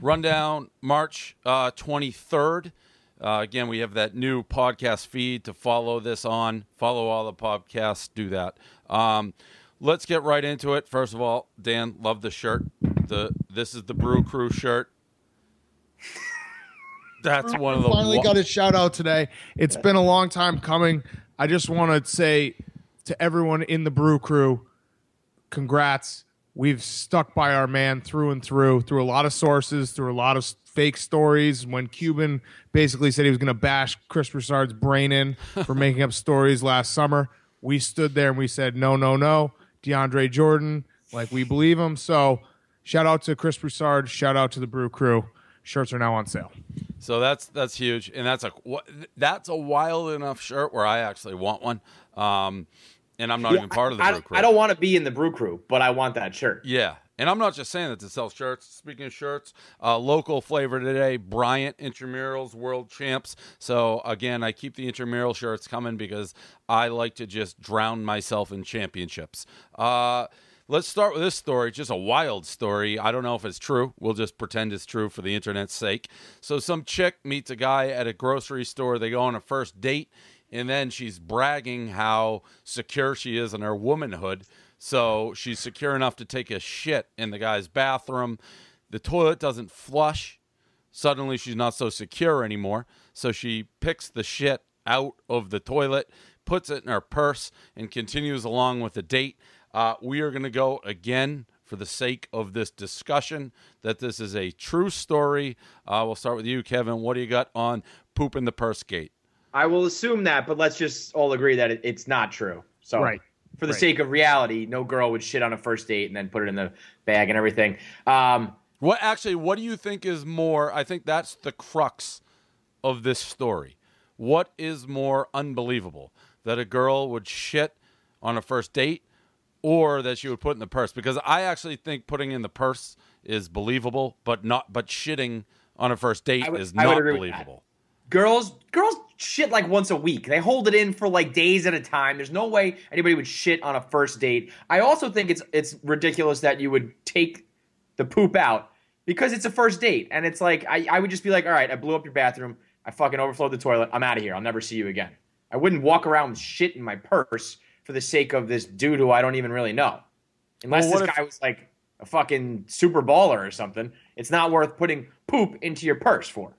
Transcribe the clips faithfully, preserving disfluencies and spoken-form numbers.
Rundown March uh, twenty-third. Uh, again, we have that new podcast feed to follow this on. Follow all the podcasts. Do that. Um, let's get right into it. First of all, Dan, love the shirt. The This is the Brew Crew shirt. That's one of the finally wa- got a shout out today. It's been a long time coming. I just want to say to everyone in the Brew Crew, congrats. We've stuck by our man through and through, through a lot of sources, through a lot of fake stories. When Cuban basically said he was going to bash Chris Broussard's brain in for making up stories last summer, we stood there and we said, no, no, no. DeAndre Jordan, like we believe him. So shout out to Chris Broussard. Shout out to the Brew Crew. Shirts are now on sale. So that's that's huge, and that's a that's a wild enough shirt where I actually want one. Um, and I'm not Yeah, even part of the I, Brew Crew. I don't want to be in the Brew Crew, but I want that shirt. Yeah, and I'm not just saying that to sell shirts. Speaking of shirts, uh, local flavor today, Bryant Intramurals World Champs. So again, I keep the intramural shirts coming because I like to just drown myself in championships. Uh, let's start with this story, just a wild story. I don't know if it's true. We'll just pretend it's true for the internet's sake. So some chick meets a guy at a grocery store. They go on a first date. And then she's bragging how secure she is in her womanhood. So she's secure enough to take a shit in the guy's bathroom. The toilet doesn't flush. Suddenly she's not so secure anymore. So she picks the shit out of the toilet, puts it in her purse, and continues along with the date. Uh, we are going to go again for the sake of this discussion that this is a true story. Uh, we'll start with you, Kevin. What do you got on poop in the purse gate? I will assume that, but let's just all agree that it, it's not true. So Right. for the Right. sake of reality, no girl would shit on a first date and then put it in the bag and everything. Um, What actually, what do you think is more, I think that's the crux of this story. What is more unbelievable? That a girl would shit on a first date or that she would put in the purse? Because I actually think putting in the purse is believable, but not but shitting on a first date would- is I would not agree with believable. girls, girls shit like once a week. They hold it in for like days at a time. There's no way anybody would shit on a first date. I also think it's it's ridiculous that you would take the poop out because it's a first date. And it's like, I, I would just be like, all right, I blew up your bathroom. I fucking overflowed the toilet. I'm out of here. I'll never see you again. I wouldn't walk around with shit in my purse for the sake of this dude who I don't even really know. Unless Well, what this if- guy was like a fucking super baller or something. It's not worth putting poop into your purse for.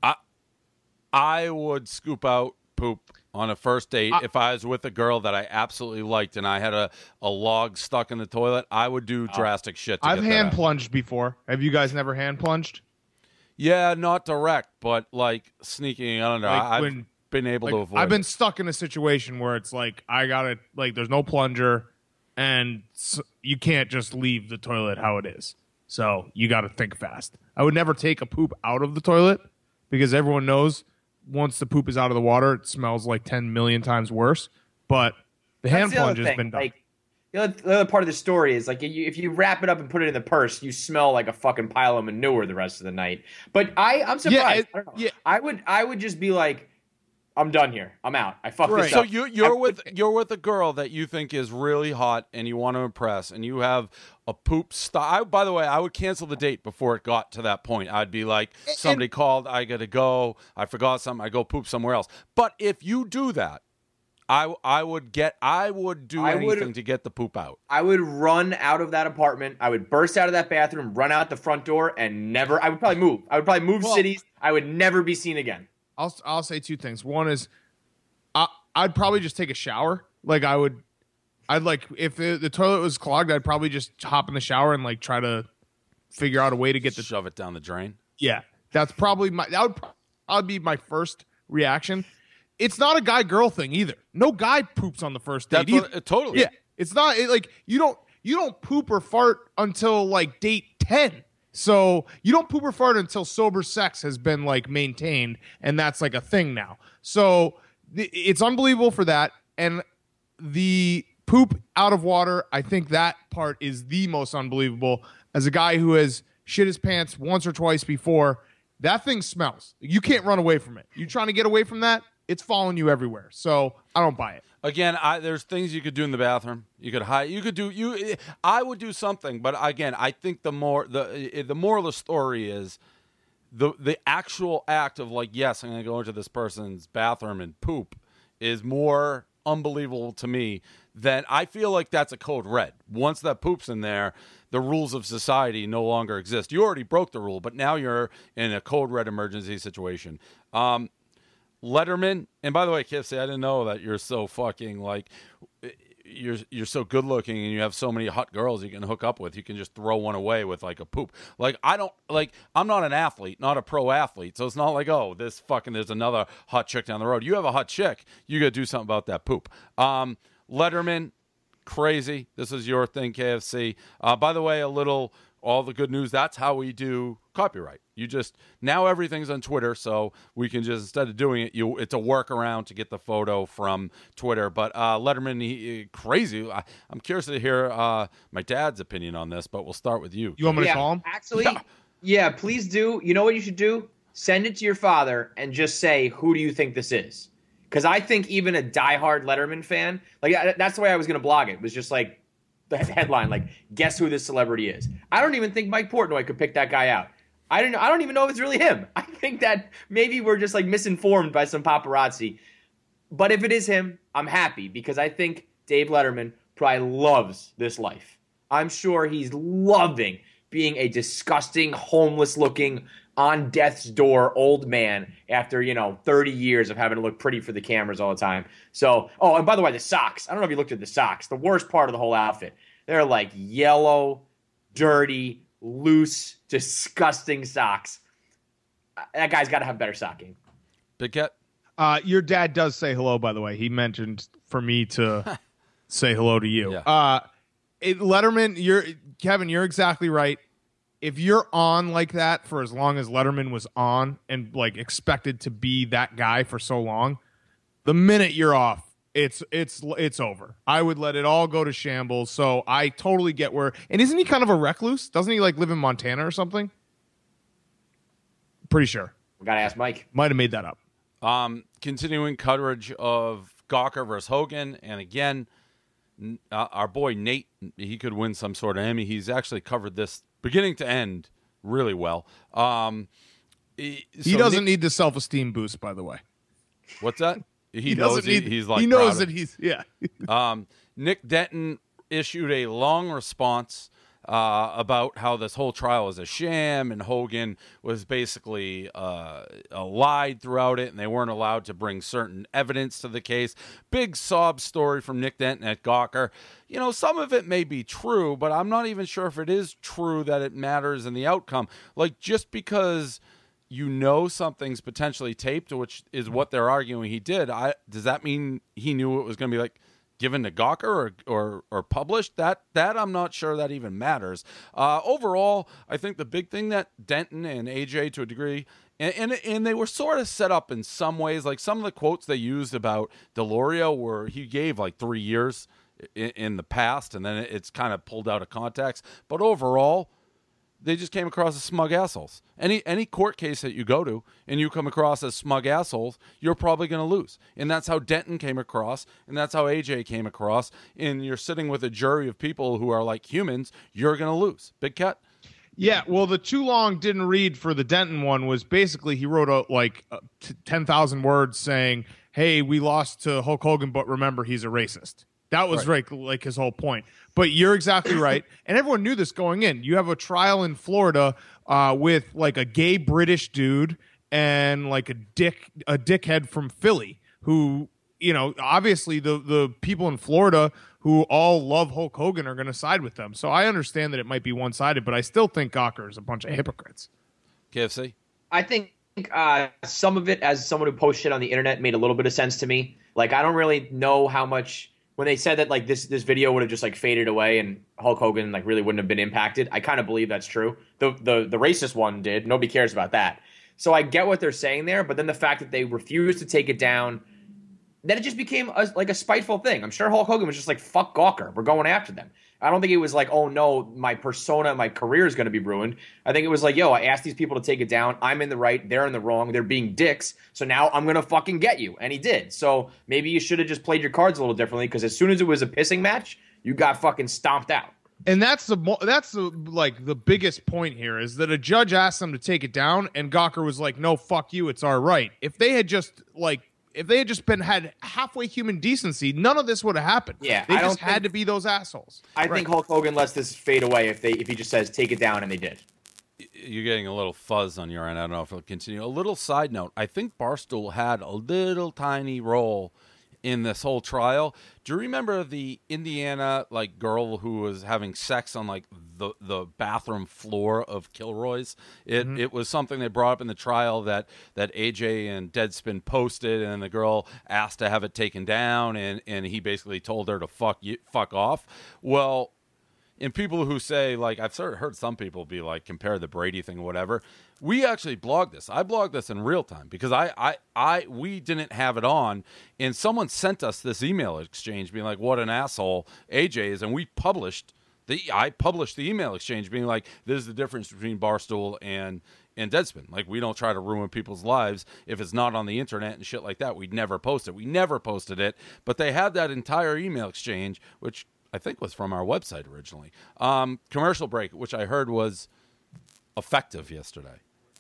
I would scoop out poop on a first date if I was with a girl that I absolutely liked and I had a, a log stuck in the toilet. I would do drastic shit to I've get that hand out. plunged before. Have you guys never hand plunged? Yeah, not direct, but like sneaking under. Like I've when- been able Like, to avoid I've been it. stuck in a situation where it's like I gotta like there's no plunger and s- you can't just leave the toilet how it is. So you got to think fast. I would never take a poop out of the toilet because everyone knows once the poop is out of the water, it smells like ten million times worse. But the hand That's the other plunge has thing. been done. Like, the other, the other part of the story is like you, if you wrap it up and put it in the purse, you smell like a fucking pile of manure the rest of the night. But I, I'm surprised. it- I, don't know. yeah. I would, I would just be like, I'm done here. I'm out. I fucked Right. this So up. you you're I- with you're with a girl that you think is really hot and you want to impress, and you have a poop style. By the way, I would cancel the date before it got to that point. I'd be like, somebody called, I gotta go. I forgot something. I go poop somewhere else. But if you do that, I I would get I would do I would- anything to get the poop out. I would run out of that apartment. I would burst out of that bathroom, run out the front door, and never. I would probably move. I would probably move Well- cities. I would never be seen again. I'll I'll say two things. One is, I I'd probably just take a shower. Like I would, I'd like if the, the toilet was clogged, I'd probably just hop in the shower and like try to figure out a way to get the Shove it down the drain. yeah. That's probably my that would probably be my first reaction. It's not a guy girl thing either. No guy poops on the first date That's either. what, uh, totally. Yeah, it's not it, like you don't you don't poop or fart until like date ten. So you don't poop or fart until sober sex has been like maintained, and that's like a thing now. So th- it's unbelievable for that, and the poop out of water. I think that part is the most unbelievable. As a guy who has shit his pants once or twice before, that thing smells. You can't run away from it. You trying to get away from that? it's following you everywhere. So I don't buy it. Again, I, there's things you could do in the bathroom. You could hide. You could do you. I would do something, but again, I think the more the the moral of the story is the the actual act of like, yes, I'm going to go into this person's bathroom and poop is more unbelievable to me than I feel like that's a code red. Once that poop's in there, the rules of society no longer exist. You already broke the rule, but now you're in a code red emergency situation. Um, Letterman, and by the way, K F C, I didn't know that you're so fucking like you're you're so good looking and you have so many hot girls you can hook up with. You can just throw one away with like a poop. Like I don't like I'm not an athlete, not a pro athlete, so it's not like oh this fucking there's another hot chick down the road. You have a hot chick, you got to do something about that poop. Um, Letterman, crazy. This is your thing, K F C. Uh, by the way, a little. All the good news, that's how we do copyright. You just, now everything's on Twitter, so we can just, instead of doing it, you it's a workaround to get the photo from Twitter. But uh, Letterman, he, he, crazy. I, I'm curious to hear uh, my dad's opinion on this, but we'll start with you. You want me yeah, to call him? Actually, yeah. yeah, please do. You know what you should do? Send it to your father and just say, who do you think this is? Because I think even a diehard Letterman fan, like that's the way I was going to blog it, was just like, the headline, like, guess who this celebrity is? I don't even think Mike Portnoy could pick that guy out. I don't know. I don't even know if it's really him. I think that maybe we're just like misinformed by some paparazzi. But if it is him, I'm happy because I think Dave Letterman probably loves this life. I'm sure he's loving being a disgusting, homeless-looking, on death's door old man after, you know, thirty years of having to look pretty for the cameras all the time. So, oh, and by the way, the socks. I don't know if you looked at the socks. The worst part of the whole outfit. They're like yellow, dirty, loose, disgusting socks. That guy's got to have better sock game. Big Cat? Uh, your dad does say hello, by the way. He mentioned for me to say hello to you. Yeah. Uh, it, Letterman, you're Kevin, you're exactly right. If you're on like that for as long as Letterman was on and like expected to be that guy for so long, the minute you're off, it's it's it's over. I would let it all go to shambles. So I totally get where. And isn't he kind of a recluse? Doesn't he like live in Montana or something? Pretty sure. We gotta ask Mike. Might have made that up. Um, continuing coverage of Gawker versus Hogan, and again, uh, our boy Nate, he could win some sort of Emmy. He's actually covered this beginning to end really well. Um, he, he so doesn't Nick, need the self-esteem boost, by the way. What's that? He, He knows doesn't he, need. he's like he knows proud that of- he's yeah. Um, Nick Denton issued a long response uh, about how this whole trial is a sham and Hogan was basically uh, lied throughout it and they weren't allowed to bring certain evidence to the case. Big sob story from Nick Denton at Gawker. You know, some of it may be true, but I'm not even sure if it is true that it matters in the outcome. Like, just because you know something's potentially taped, which is what they're arguing he did, I does that mean he knew it was going to be like given to Gawker or, or or published? That that I'm not sure that even matters. Uh, overall, I think the big thing that Denton and A J to a degree, and, and and they were sort of set up in some ways. Like some of the quotes they used about Delorio were he gave like three years in, in the past, and then it's kind of pulled out of context. But overall, they just came across as smug assholes. Any any court case that you go to and you come across as smug assholes, you're probably going to lose. And that's how Denton came across, and that's how A J came across. And you're sitting with a jury of people who are like humans, you're going to lose. Big Cat? Yeah, well, the too long didn't read for the Denton one was basically he wrote out like uh, t- ten thousand words saying, hey, we lost to Hulk Hogan, but remember, he's a racist. That was Right. like, like his whole point. But you're exactly right. And everyone knew this going in. You have a trial in Florida uh, with like a gay British dude and like a dick a dickhead from Philly who, you know, obviously the, the people in Florida who all love Hulk Hogan are going to side with them. So I understand that it might be one-sided, but I still think Gawker is a bunch of hypocrites. K F C? I think uh, some of it, as someone who posts shit on the internet, made a little bit of sense to me. Like, I don't really know how much when they said that like this this video would have just like faded away and Hulk Hogan like really wouldn't have been impacted. I kind of believe that's true. The the the racist one did. Nobody cares about that. So I get what they're saying there, but then the fact that they refused to take it down, then it just became a, like a spiteful thing. I'm sure Hulk Hogan was just like, fuck Gawker. We're going after them. I don't think it was like, oh no, my persona, my career is going to be ruined. I think it was like, yo, I asked these people to take it down. I'm in the right. They're in the wrong. They're being dicks. So now I'm going to fucking get you. And he did. So maybe you should have just played your cards a little differently, because as soon as it was a pissing match, you got fucking stomped out. And that's the mo- that's the like the biggest point here is that a judge asked them to take it down, and Gawker was like, no, fuck you. It's our right. If they had just like, If they had just been had halfway human decency, none of this would have happened. Yeah, they I just don't had think, to be those assholes. I right. think Hulk Hogan lets this fade away if they if he just says take it down, and they did. You're getting a little fuzz on your end. I don't know if it'll continue. A little side note: I think Barstool had a little tiny role in this whole trial. Do you remember the Indiana like girl who was having sex on like the the bathroom floor of Kilroy's? It mm-hmm. it was something they brought up in the trial that that A J and Deadspin posted, and the girl asked to have it taken down, and and he basically told her to fuck you, fuck off. Well, and people who say, like, I've sort of heard some people be like, compare the Brady thing or whatever. We actually blogged this. I blogged this in real time because I, I, I, we didn't have it on, and someone sent us this email exchange being like, what an asshole A J is, and we published the, I published the email exchange being like, this is the difference between Barstool and, and Deadspin. Like, we don't try to ruin people's lives if it's not on the internet and shit like that. We'd never post it. We never posted it, but they had that entire email exchange, which I think was from our website originally. Um, commercial break, which I heard was effective yesterday.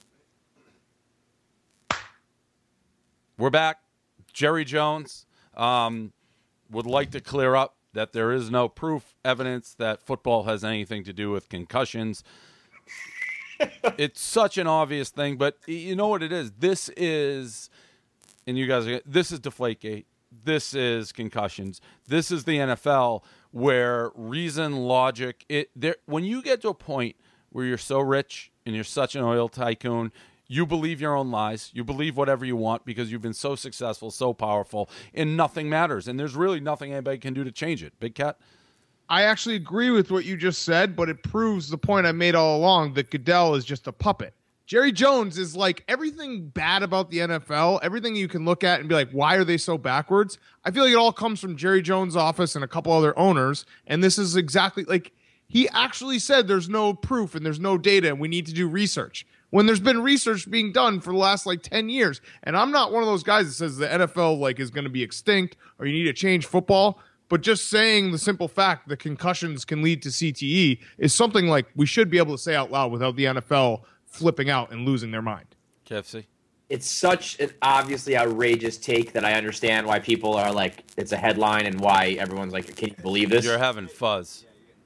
We're back. Jerry Jones um, would like to clear up that there is no proof, evidence that football has anything to do with concussions. It's such an obvious thing, but you know what it is? This is, and you guys, are, this is Deflategate. This is concussions. This is the N F L, where reason, logic, it there. When you get to a point where you're so rich and you're such an oil tycoon, you believe your own lies. You believe whatever you want because you've been so successful, so powerful, and nothing matters. And there's really nothing anybody can do to change it. Big Cat? I actually agree with what you just said, but it proves the point I made all along that Goodell is just a puppet. Jerry Jones is like everything bad about the N F L, everything you can look at and be like, why are they so backwards? I feel like it all comes from Jerry Jones' office and a couple other owners. And this is exactly like he actually said there's no proof and there's no data and we need to do research, when there's been research being done for the last like ten years. And I'm not one of those guys that says the N F L like is going to be extinct or you need to change football. But just saying the simple fact that concussions can lead to C T E is something like we should be able to say out loud without the N F L flipping out and losing their mind. K F C? It's such an obviously outrageous take that I understand why people are like, it's a headline, and why everyone's like, can you believe this? You're having fuzz.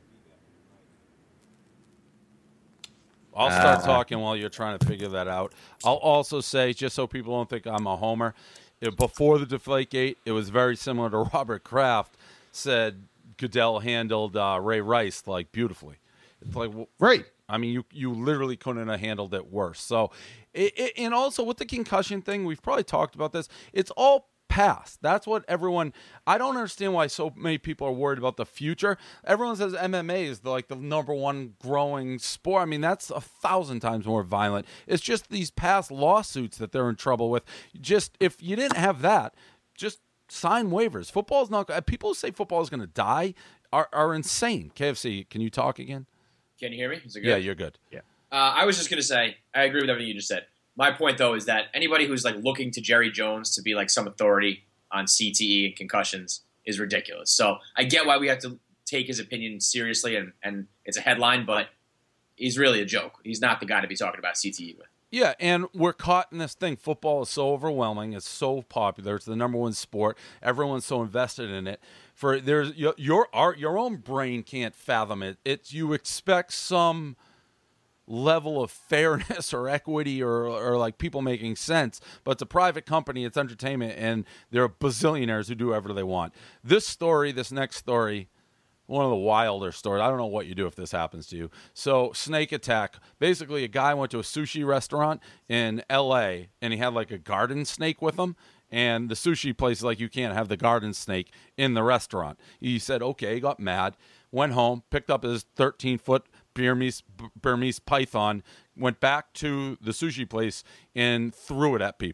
I'll start uh, talking while you're trying to figure that out. I'll also say, just so people don't think I'm a homer, it, before the Deflategate, it was very similar to Robert Kraft said Goodell handled uh, Ray Rice like beautifully. It's like, well, right. I mean, you you literally couldn't have handled it worse. So, it, it, and also with the concussion thing, we've probably talked about this. It's all past. That's what everyone. I don't understand why so many people are worried about the future. Everyone says M M A is the, like the number one growing sport. I mean, that's a thousand times more violent. It's just these past lawsuits that they're in trouble with. Just if you didn't have that, just sign waivers. Football's not. People who say football is going to die are are insane. K F C, can you talk again? Can you hear me? Is it good? Yeah, you're good. Yeah. Uh, I was just going to say, I agree with everything you just said. My point, though, is that anybody who's like looking to Jerry Jones to be like some authority on C T E and concussions is ridiculous. So I get why we have to take his opinion seriously, and, and it's a headline, but he's really a joke. He's not the guy to be talking about C T E with. Yeah, and we're caught in this thing. Football is so overwhelming. It's so popular. It's the number one sport. Everyone's so invested in it. For there's your your art, your own brain can't fathom it. It's you expect some level of fairness or equity or or like people making sense, but it's a private company. It's entertainment, and there are bazillionaires who do whatever they want. This story, this next story. One of the wilder stories. I don't know what you do if this happens to you. So, snake attack. Basically, a guy went to a sushi restaurant in L A, and he had like a garden snake with him. And the sushi place is like, you can't have the garden snake in the restaurant. He said, okay, got mad, went home, picked up his thirteen-foot Burmese, Burmese python, went back to the sushi place, and threw it at people.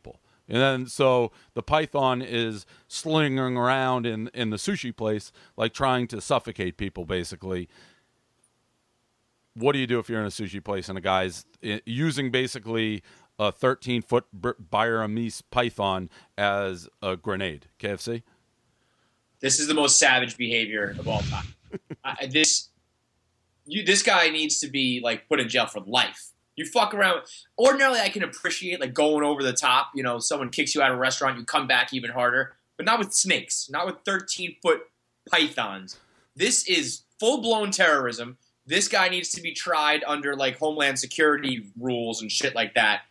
And then so the python is slinging around in, in the sushi place, like trying to suffocate people, basically. What do you do if you're in a sushi place and a guy's using basically a thirteen-foot Burmese python as a grenade? K F C? This is the most savage behavior of all time. I, this you, this guy needs to be like put in jail for life. You fuck around. Ordinarily, I can appreciate like going over the top. You know, someone kicks you out of a restaurant, you come back even harder. But not with snakes. Not with thirteen-foot pythons. This is full-blown terrorism. This guy needs to be tried under like Homeland Security rules and shit like that.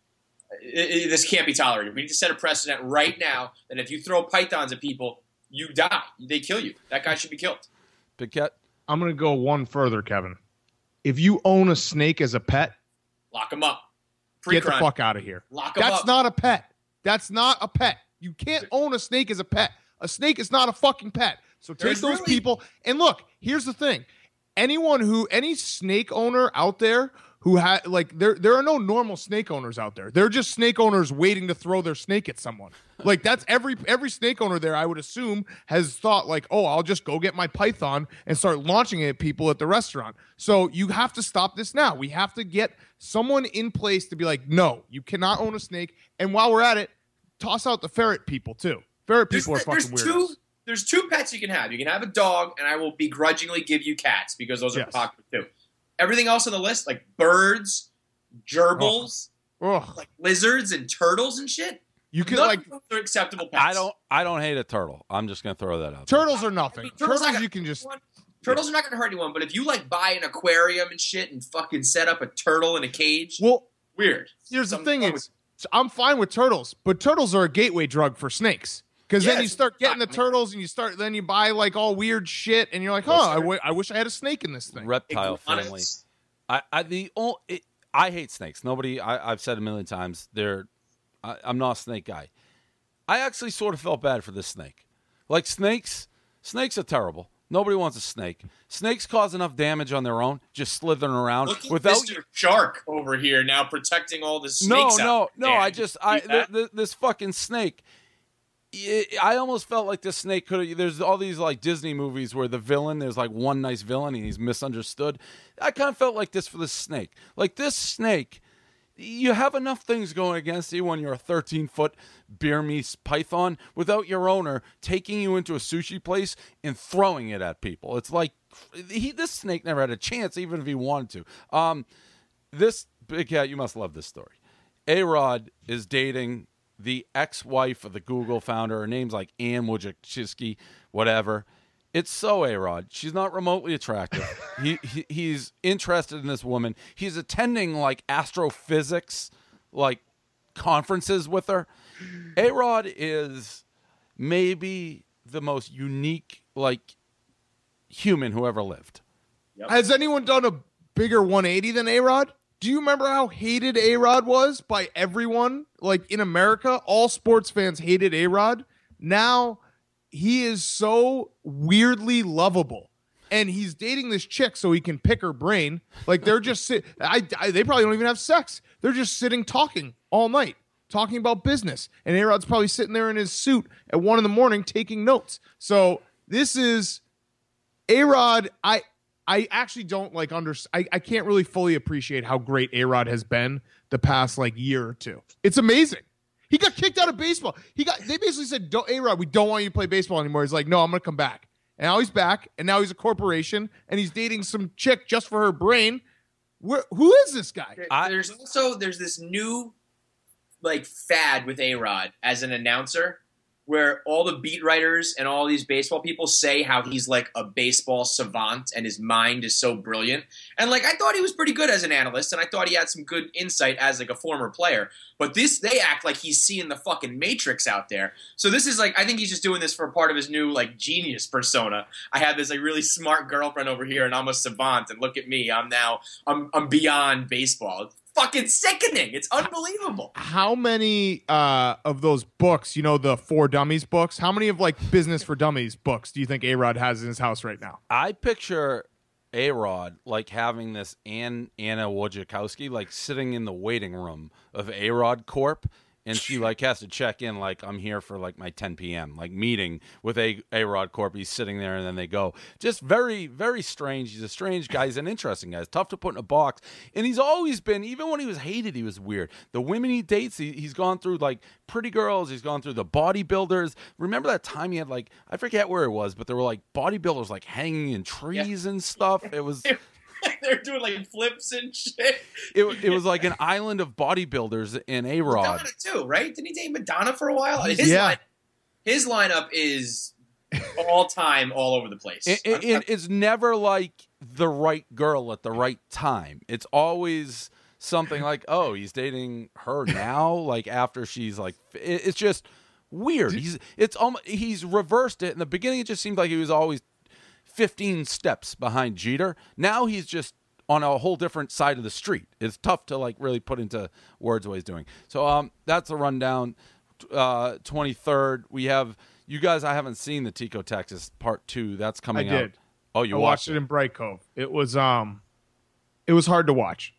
It, it, this can't be tolerated. We need to set a precedent right now that if you throw pythons at people, you die. They kill you. That guy should be killed. Big Cat? I'm going to go one further, Kevin. If you own a snake as a pet, lock him up. Get Pre-crime. the fuck out of here. Lock him That's up. not a pet. That's not a pet. You can't own a snake as a pet. A snake is not a fucking pet. So take There's those really- people. And look, here's the thing. Anyone who, any snake owner out there who had, like, there, there are no normal snake owners out there. They're just snake owners waiting to throw their snake at someone. Like, that's every, every snake owner there, I would assume, has thought, like, oh, I'll just go get my python and start launching it at people at the restaurant. So you have to stop this now. We have to get someone in place to be like, no, you cannot own a snake. And while we're at it, toss out the ferret people, too. Ferret There's, people are fucking there's weirdos. two. There's two pets you can have. You can have a dog, and I will begrudgingly give you cats because those are Yes. popular too. Everything else on the list, like birds, gerbils, Ugh. like lizards and turtles and shit, You can, none like, of those are acceptable pets. I don't I don't hate a turtle. I'm just going to throw that out there. turtles are I nothing. mean, turtles Turtles not you gonna- can just... Turtles are not going to hurt anyone, but if you like buy an aquarium and shit and fucking set up a turtle in a cage, Well, weird. here's the Something thing wrong is, I'm fine with turtles, but turtles are a gateway drug for snakes. Because then Yes. you start getting the turtles, and you start then you buy like all weird shit, and you're like, huh, I, w- I wish I had a snake in this thing. Reptile Iguanas. family. I, I the only, it, I hate snakes. Nobody. I, I've said a million times. They're. I, I'm not a snake guy. I actually sort of felt bad for this snake. Like snakes. Snakes are terrible. Nobody wants a snake. Snakes cause enough damage on their own, just slithering around Look at without. Mister Shark over here now protecting all the No, snakes. no, out no. there. I just I See that? th- th- this fucking snake. It, I almost felt like this snake could have. There's all these like Disney movies where the villain, there's like one nice villain and he's misunderstood. I kind of felt like this for this snake. Like this snake, you have enough things going against you when you're a thirteen-foot Burmese python without your owner taking you into a sushi place and throwing it at people. It's like he, this snake never had a chance, even if he wanted to. Um, this Big Cat, you must love this story. A-Rod is dating the ex-wife of the Google founder. Her name's like Ann Wojcicki, whatever. It's so A-Rod. She's not remotely attractive. he, he he's interested in this woman. He's attending like astrophysics, like conferences with her. A-Rod is maybe the most unique like human who ever lived. Has anyone done a bigger one eighty than A-Rod? Do you remember how hated A-Rod was by everyone? Like in America, all sports fans hated A-Rod. Now he is so weirdly lovable. And he's dating this chick so he can pick her brain. Like they're just sit I, I they probably don't even have sex. They're just sitting talking all night, talking about business. And A-Rod's probably sitting there in his suit at one in the morning taking notes. So this is A-Rod. I I actually don't like under. I, I can't really fully appreciate how great A-Rod has been the past like year or two. It's amazing. He got kicked out of baseball. He got. They basically said, don't, A-Rod, we don't want you to play baseball anymore. He's like, no, I'm gonna come back. And now he's back, and now he's a corporation, and he's dating some chick just for her brain. Where, who is this guy? I- There's also there's this new like fad with A-Rod as an announcer where all the beat writers and all these baseball people say how he's like a baseball savant and his mind is so brilliant. And like I thought he was pretty good as an analyst and I thought he had some good insight as like a former player. But this they act like he's seeing the fucking Matrix out there. So this is like I think he's just doing this for part of his new like genius persona. I have this like really smart girlfriend over here and I'm a savant and look at me. I'm now I'm I'm beyond baseball. It's fucking sickening. It's unbelievable. How many uh, of those books, you know, the For Dummies books, how many of like Business for Dummies books do you think A-Rod has in his house right now? I picture A-Rod like having this Ann, Anna Wojcicki like sitting in the waiting room of A-Rod Corp and she like has to check in like I'm here for like my ten p.m. like meeting with a A Rod Corp. He's sitting there and then they go. Just very very strange. He's a strange guy. He's an interesting guy. It's tough to put in a box. And he's always been, even when he was hated, he was weird. The women he dates, he, he's gone through like pretty girls. He's gone through the bodybuilders. Remember that time he had like, I forget where it was, but there were like bodybuilders like hanging in trees yeah. and stuff. It was. They're doing like flips and shit. It, it was like an island of bodybuilders in A Rod. Madonna too, right? Didn't he date Madonna for a while? His yeah. line, his lineup is all time, all over the place. It, it, it, it's never like the right girl at the right time. It's always something like, oh, he's dating her now, like after she's like. It, it's just weird. He's it's almost he's reversed it. In the beginning, it just seemed like he was always fifteen steps behind Jeter. Now he's just on a whole different side of the street. It's tough to like really put into words what he's doing. So um, that's a rundown. Uh, twenty-third, we have you guys. I haven't seen the Tico Texas part two. That's coming I out. did. Oh, you I watched, watched it in Bright Cove. It was um, it was hard to watch.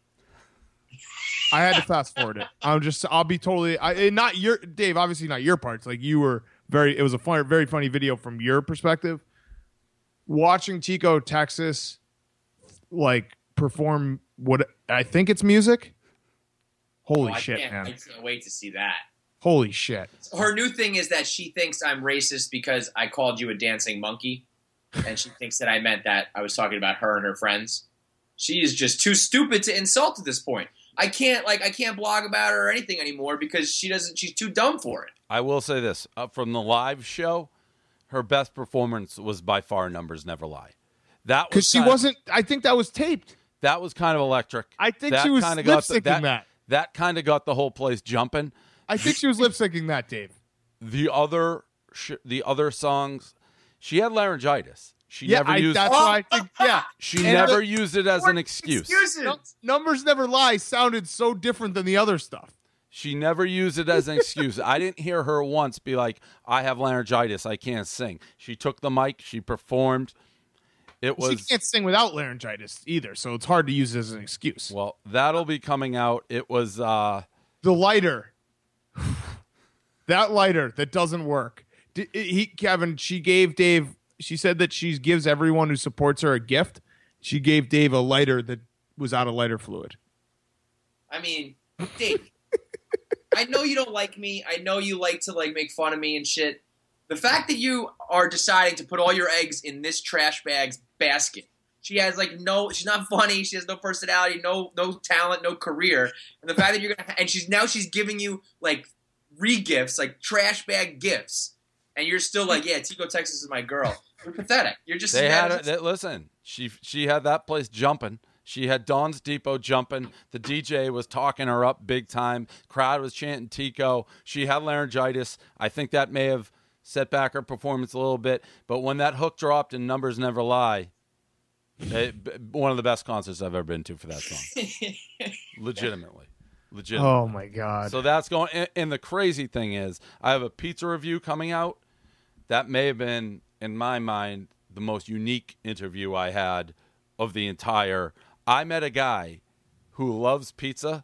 I had to fast forward it. I'm just. I'll be totally. I not your Dave. Obviously not your parts. Like you were very. It was a fun, very funny video from your perspective. Watching Tico Texas, like perform what I think it's music. Holy oh, I shit, can't, man! I can't wait to see that. Holy shit! Her new thing is that she thinks I'm racist because I called you a dancing monkey, and she thinks that I meant that I was talking about her and her friends. She is just too stupid to insult at this point. I can't like I can't blog about her or anything anymore because she doesn't. She's too dumb for it. I will say this uh, from the live show. Her best performance was by far Numbers Never Lie. That was because she wasn't. I think that was taped. That was kind of electric. I think that she was kinda lip got the- syncing that. that. That kind of got the whole place jumping. I think she was lip syncing that, Dave. The other, sh- the other songs, she had laryngitis. She Yeah, never I, used. that's why I think. Yeah, She And never the- used it as an excuse. Excuses. Num- Numbers Never Lie sounded so different than the other stuff. She never used it as an excuse. I didn't hear her once be like, "I have laryngitis. I can't sing." She took the mic. She performed. It was. She can't sing without laryngitis either, so it's hard to use it as an excuse. Well, that'll be coming out. It was. uh The lighter, that lighter that doesn't work. D- He, Kevin, she gave Dave. She said that she gives everyone who supports her a gift. She gave Dave a lighter that was out of lighter fluid. I mean, Dave, I know you don't like me. I know you like to like make fun of me and shit. The fact that you are deciding to put all your eggs in this trash bag's basket. She has like no. She's not funny. She has no personality, no no talent, no career. And the fact that you're gonna and she's now she's giving you like re-gifts, like trash bag gifts, and you're still like, yeah, Tico Texas is my girl. You're pathetic. You're just They as had bad it. as- They, listen, she she had that place jumping. She had Dawn's Depot jumping. The D J was talking her up big time. Crowd was chanting Tico. She had laryngitis. I think that may have set back her performance a little bit. But when that hook dropped and Numbers Never Lie, it, one of the best concerts I've ever been to for that song. Legitimately. Legitimately. Oh my god! So that's going. And, and the crazy thing is, I have a pizza review coming out. That may have been, in my mind, the most unique interview I had of the entire. I met a guy who loves pizza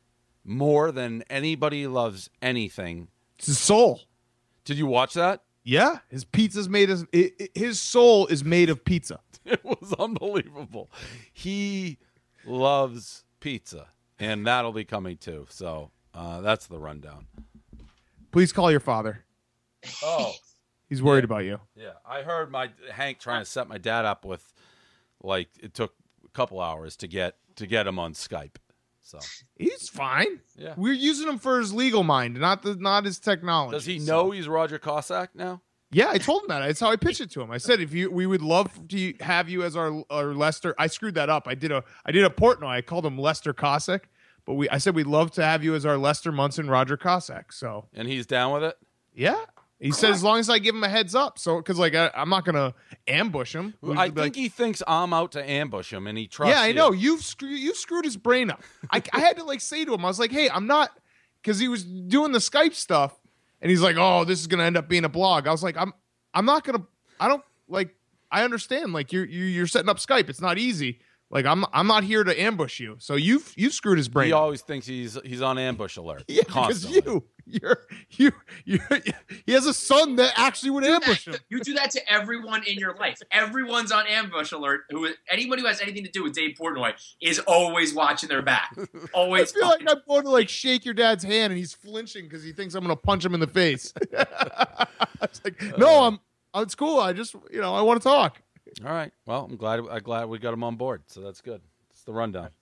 more than anybody loves anything. It's his soul. Did you watch that? Yeah, his pizza's made of. It, it- his soul is made of pizza. It was unbelievable. He loves pizza, and that'll be coming too. So uh, that's the rundown. Please call your father. Oh. He's worried about you. Yeah, I heard my Hank trying to set my dad up with, like, it took a couple hours to get to get him on Skype. So He's fine. Yeah. We're using him for his legal mind, not the not his technology. does he so- know he's Roger Cossack now? Yeah, I told him that. That's how I pitched it to him. I said, if you, we would love to have you as our our Lester. I screwed that up. I did a I did a Portnoy. I called him Lester Cossack, but we I said we'd love to have you as our Lester Munson Roger Cossack. So And he's down with it? yeah, he said as long as I give him a heads up. So because like I, I'm not gonna ambush him. We'll I just be think like, he thinks I'm out to ambush him, and he trusts yeah, I you. know you've screwed you've screwed his brain up. I, I had to like say to him, I was like, hey, I'm not, because he was doing the Skype stuff, and he's like, oh, this is gonna end up being a blog. I was like, I'm I'm not gonna, I don't like, I understand, like you're you're you're setting up Skype. It's not easy, Like I'm I'm not here to ambush you. So you've you screwed his brain. He always thinks he's he's on ambush alert. Yeah, because constantly. you you're you you he has a son that actually would ambush him. You do that to everyone in your life. Everyone's on ambush alert. Who anybody who has anything to do with Dave Portnoy is always watching their back. I Always. feel like I'm going to like shake your dad's hand and he's flinching because he thinks I'm going to punch him in the face. It's like, no, I'm. Oh, it's cool. I just, you know, I want to talk. All right. Well, I'm glad I'm glad we got him on board. So that's good. It's the rundown.